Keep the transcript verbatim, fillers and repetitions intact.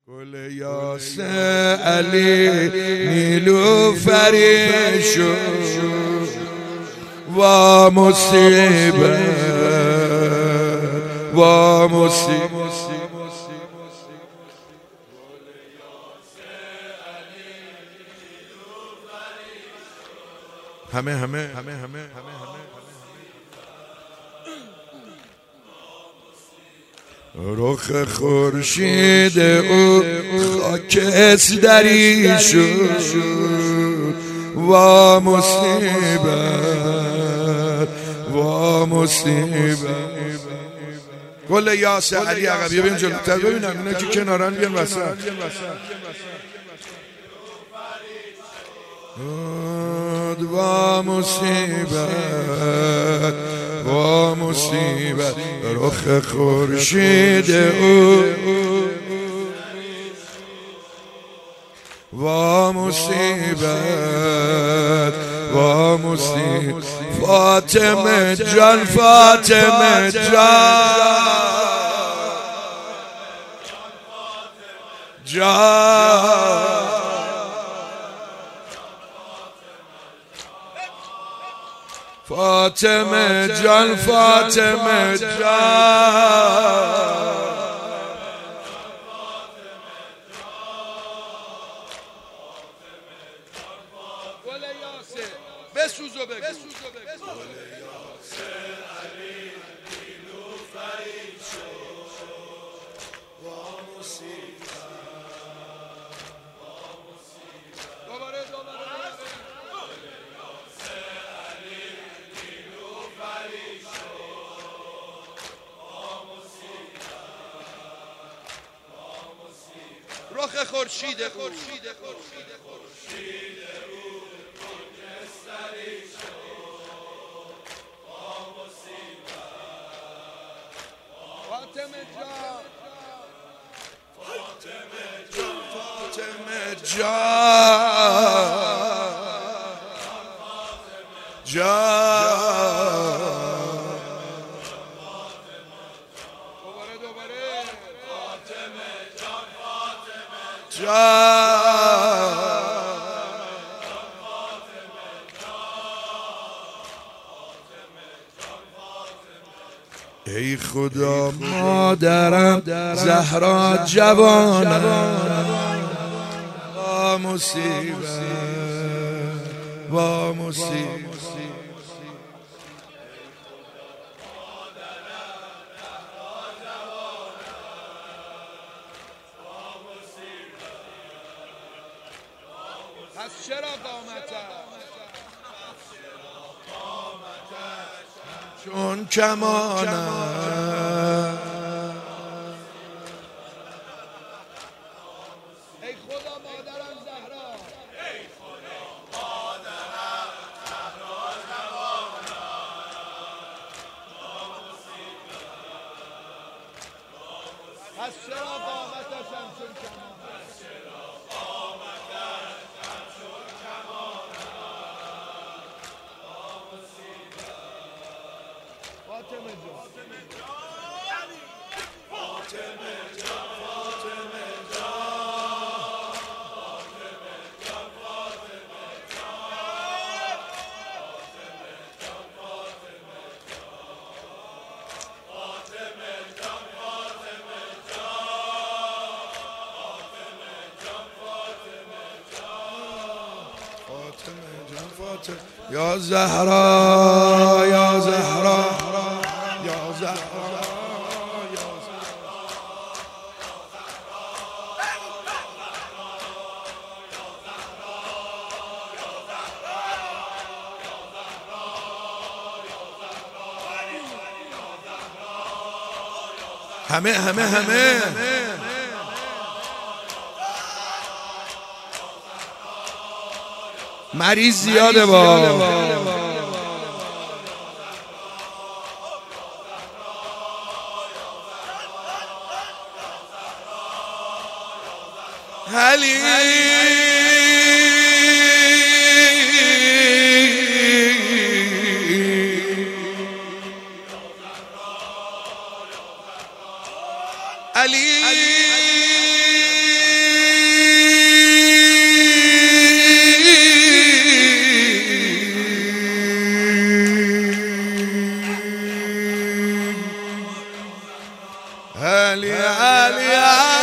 گل یاس علی نیلوفری شد و مصیبت و مصیبت همه همه همه همه همه همه رخ خورشید او خاکستری شد و مصیبت و مصیبت. گل یاس علی عقبی ببین جلوتر ببینم اینا که کنارن بیان وسط. و مصیبت و مصیبت رخ خورشید او و مصیبت و مصیبت. فاطمه جان فاطمه جان جان فاطمه جان فاطمه جان گل یاس بسوز و بگو گل یاس علی نیلوفری شد و مصیبت دوباره دوباره رخ خورشید خورشید خورشید خورشید او خاکستری شد با مصیبت. فاطمه جان فاطمه جان فاطمه جان جان دوباره دوباره فاطمه جان ای خدا مادرم زهرا جوانم با مصیبت با مصیبت. پس چرا قامتش چون کمانم ای خدا مادرم زهرا ای خدا مادرم زهرا جوانم. پس چرا قامتش چون کمانم فاطمه جان فاطمه جان فاطمه جان فاطمه جان فاطمه جان فاطمه جان فاطمه جان فاطمه جان فاطمه یا زهرا یا زهرا یا زهرا یا همه همه همه مریض زیاده با علی علی علی علی